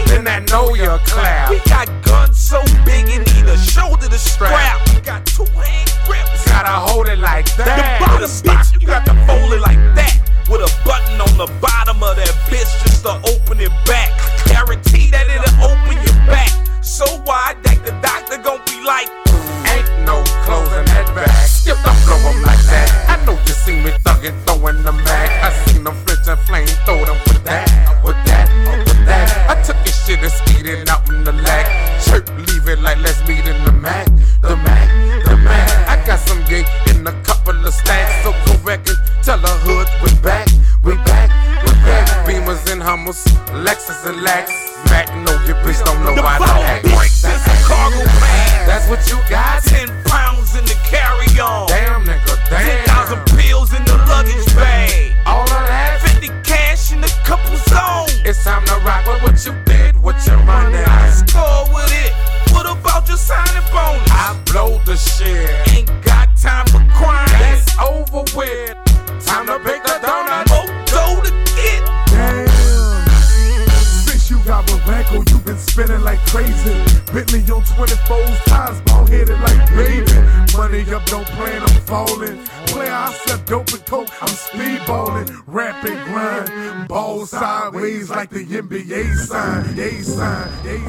then that know your clap. We got guns so big it need a shoulder to strap. We got 2 hand grips. Gotta hold it like that. The bottom bitch, you got to fold it like that. With a button on the bottom of that bitch just to open it back. Guarantee that it'll open your back. So wide that the doctor gon' be like, ain't no closing that back. Skip the blow 'em like that. I know you see me thuggin' throwing the mag. I seen them flinch and flame, throw them with that, with that, with that. I took your shit and skied it out in the lag. Chirp, leave it like let's meet in the Mac, the Mac, the Mac. I got some gay in a couple of stacks, so go back and tell the hood we back, we back, we back. Beamers and Hummers, Lexus and Lax. Mac, know your bitch don't know why to act. Brakes is a cargo bag. That's what you got. 10 pounds in the carry-on. Damn, nigga, damn. 10,000 pills in the luggage bag. All of that. 50 cash in a couple zones. It's time to rock with what you did, what you running. I score with it. What about your signing bonus? I blow the shit. Ain't got time for crying. That's over with. Time to bake the donut. More dough to get. Damn. Since you got Morocco, you been spinning like crazy. Bentley on 24s, tires ball-headed like baby. Money up, don't plan, I'm falling. Player, I sell dope and coke, I'm speedballing. Rap and grind, ball sideways like the NBA sign.